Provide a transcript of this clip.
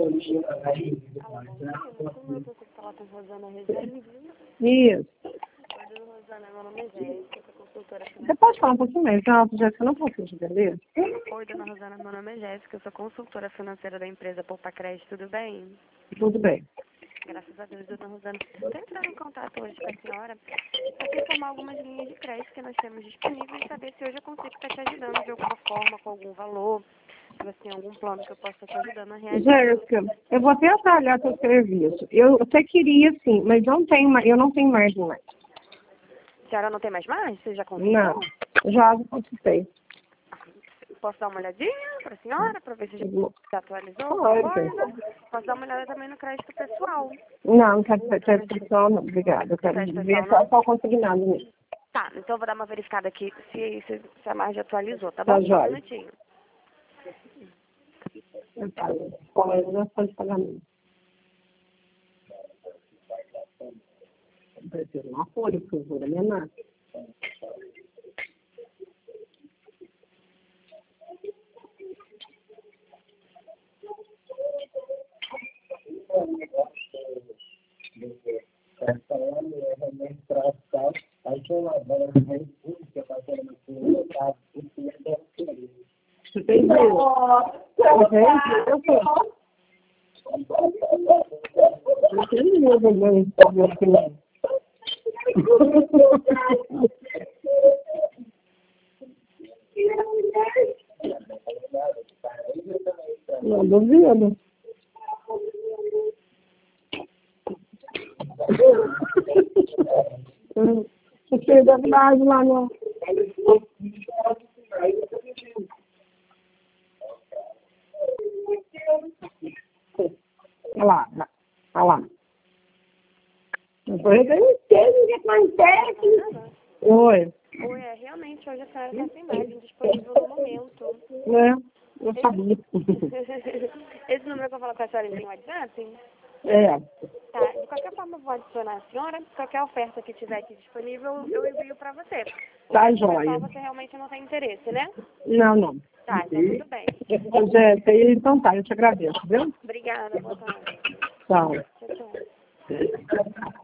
Isso. Rosana, meu nome é Jéssica, eu sou consultora Você financeira. pode falar um pouquinho mais alto, Jéssica? Eu não consigo entender. Oi, dona Rosana, meu nome é Jéssica, eu sou consultora financeira da empresa Poupa Crédito, tudo bem? Tudo bem. Graças a Deus, dona Rosana. Estou entrando em contato hoje com a senhora para informar algumas linhas de crédito que nós temos disponíveis e saber se hoje eu consigo estar te ajudando de alguma forma, com algum valor, se você tem algum plano que eu possa estar te ajudando a realizar. Jéssica, eu vou até atalhar seu serviço. Eu até queria, sim, mas eu não tenho margem mais. A senhora não tem mais margem? Você já consultou? Não, já consultei. Posso dar uma olhadinha para a senhora, para ver se já atualizou Pode. alguma coisa? Posso dar uma olhada também no crédito pessoal. Não quero ter pessoal, não. Obrigada. Eu quero Crédito ver pessoal, só consignado mesmo. Tá, então eu vou dar uma verificada aqui se a margem atualizou, tá Tá bom? Só um jóia. minutinho. Qual é a relação de pagamento? Eu prefiro uma folha, por favor, a minha marca. Você tem dinheiro? Eu tenho dinheiro também, não duvido. Você deve dar lá no... Olha lá, olha lá. Depois eu não sei o que acontece. Oi. Oi, realmente hoje a senhora está sem margem disponível no momento. Eu sabia. Esse número que eu falo com a senhora tem WhatsApp? É. Tá, de qualquer forma eu vou adicionar a senhora. Qualquer oferta que tiver aqui disponível, eu envio para você. Tá jóia. Você realmente não tem interesse, né? Não. Tá, então tudo bem. Jéssica, então tá, eu te agradeço, viu? Obrigada, boa tarde. Tchau. Tchau, tchau.